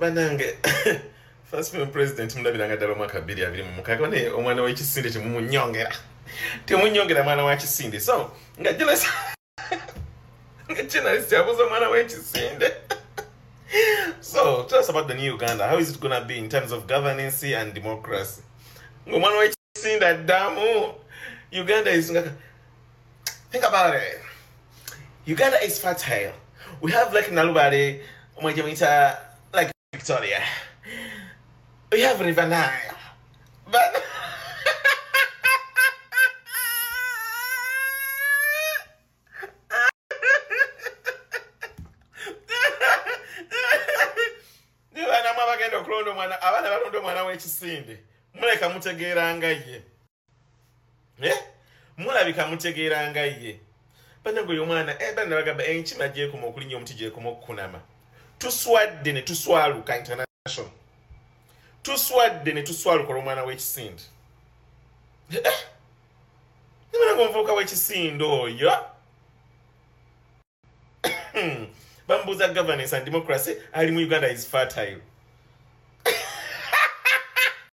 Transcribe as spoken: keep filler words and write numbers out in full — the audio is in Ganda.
banange first film president mndabiranga ddala omwaka bbiri abiri mu mukaaga ne omwana w'ekisinde temumunyongera temunyongera mwana wa kisinde so nga jealous nga journalist yabuza omwana w'ekisinde. So tell us about the new Uganda. How is it gonna be in terms of governance and democracy? Omwana w'ekisinde addamu Uganda is think about it. Uganda is fertile. We have like Nalubale, Omajamita, like Victoria. We have River Nile. But abana balondo mwana w'ekisinde muleka mutegeeranga ye eh mulabika mutegeeranga ye banango yo mwana eh bana bagamba enkima gye kuma okulinya omuti gye kuma okukunama tuswadde ne tuswaluka international tuswadde ne tuswaluka omwana w'ekisinde eh nibanango mvuka w'ekisinde oyo bambuza governance and democracy ali mu Uganda is fertile.